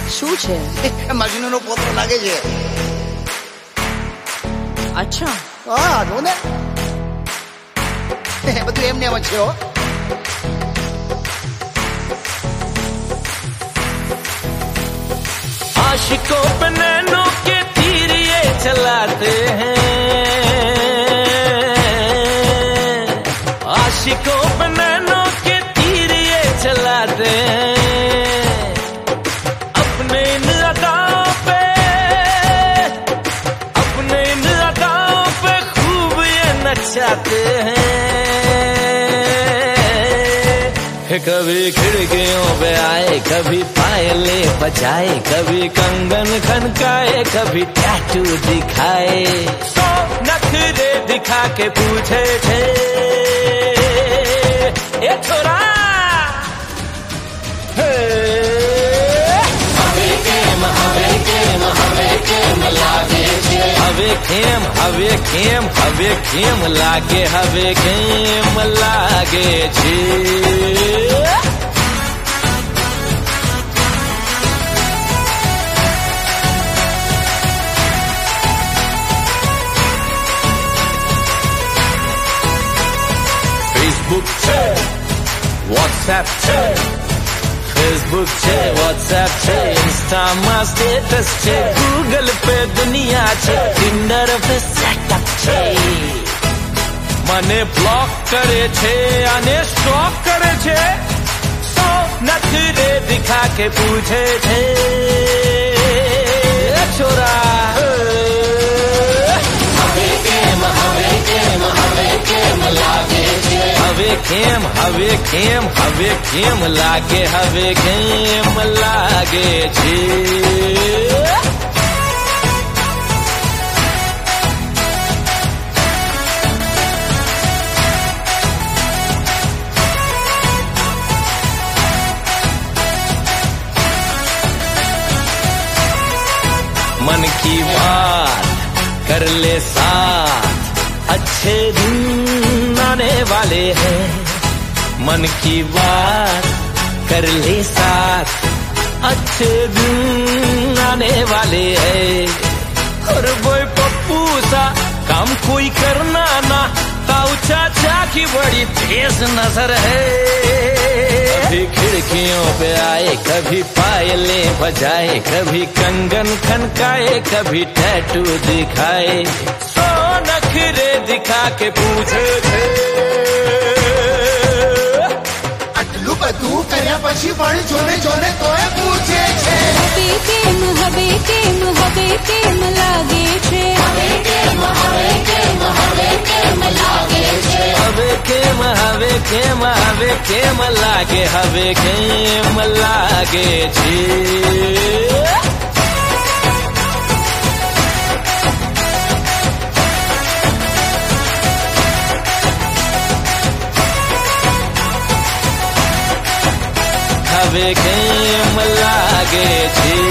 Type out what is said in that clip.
શું છે? મજનુ નો પોતો લાગે છે. અચ્છા, હા જો ને બધું એમને એમ જ છે. आशिकों पे नैनों के तीर ये चलाते हैं, आशिकों पे नैनों के तीर ये चलाते हैं, अपने इन अदाओं पे खूब ये नचाते हैं. कभी खिड़कियों पे आए, कभी पायलें बजाए, कभी कंगन खनकाए, कभी टैटू दिखाए. सो नखरे दिखा के पूछे थे, ये छोरा હવે કેમ લાગે છે. ફેસબુક છે, વોટ્સએપ છે, ફેસબુક છે, વોટ્સએપ છે, ઇન્સ્ટામાં સ્ટેટસ છે, ગૂગલ પે દુનિયા છે, ટિન્ડર પે સેટઅપ છે. મને બ્લોક કરે છે અને સ્ટોક કરે છે, સો નખરે દિખા કે પૂછે છે, છોરા હવે કેમ લાગે છે. मन की बात कर ले साथ, अच्छे दिन आने वाले हैं. मन की बात कर ले साथ, अच्छे दिन आने वाले हैं. और बोई पप्पू सा काम कोई करना ना, ताऊ चाचा की बड़ी तेज नजर है. कभी खिड़कियों पे आए, कभी पायलें बजाए, कभी कंगन खनकाए, कभी टैटू दिखाए. सो नखरे दिखा के पूछे थे, આટલું બધું કર્યા પછી પણ જોને જોને તોય પૂછે છે. હવે કેમ લાગે છે? હવે કેમ લાગે છે. હવે કેમ લાગે છે.